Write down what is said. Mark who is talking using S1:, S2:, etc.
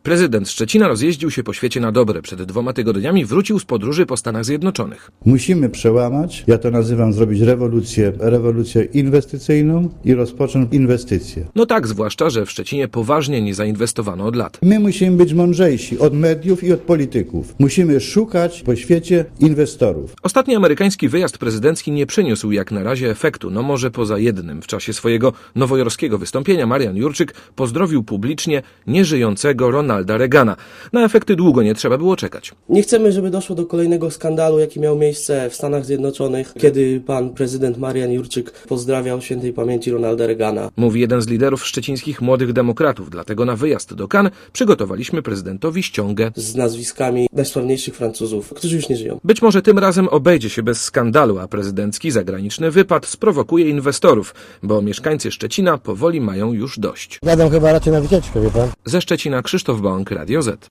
S1: Prezydent Szczecina rozjeździł się po świecie na dobre. Przed 2 tygodniami wrócił z podróży po Stanach Zjednoczonych.
S2: Musimy przełamać, ja to nazywam zrobić rewolucję inwestycyjną i rozpocząć inwestycje.
S1: No tak, zwłaszcza, że w Szczecinie poważnie nie zainwestowano od lat.
S2: My musimy być mądrzejsi od mediów i od polityków. Musimy szukać po świecie inwestorów.
S1: Ostatni amerykański wyjazd prezydencki nie przyniósł jak na razie efektu, no może poza jednym. W czasie swojego nowojorskiego wystąpienia Marian Jurczyk pozdrowił publicznie nieżyjącego Ronalda Reagana. Na efekty długo nie trzeba było czekać.
S3: Nie chcemy, żeby doszło do kolejnego skandalu, jaki miał miejsce w Stanach Zjednoczonych, kiedy pan prezydent Marian Jurczyk pozdrawiał świętej pamięci Ronalda Reagana.
S1: Mówi jeden z liderów szczecińskich młodych demokratów. Dlatego na wyjazd do Cannes przygotowaliśmy prezydentowi ściągę
S3: Z nazwiskami najsławniejszych Francuzów, którzy już nie żyją.
S1: Być może tym razem obejdzie się bez skandalu, a prezydencki zagraniczny wypad sprowokuje inwestorów, bo mieszkańcy Szczecina powoli mają już dość.
S4: Jadę chyba raczej na wycieczkę, wie pan?
S1: Ze Szczecina Krzysztof Bąk, Radio Z.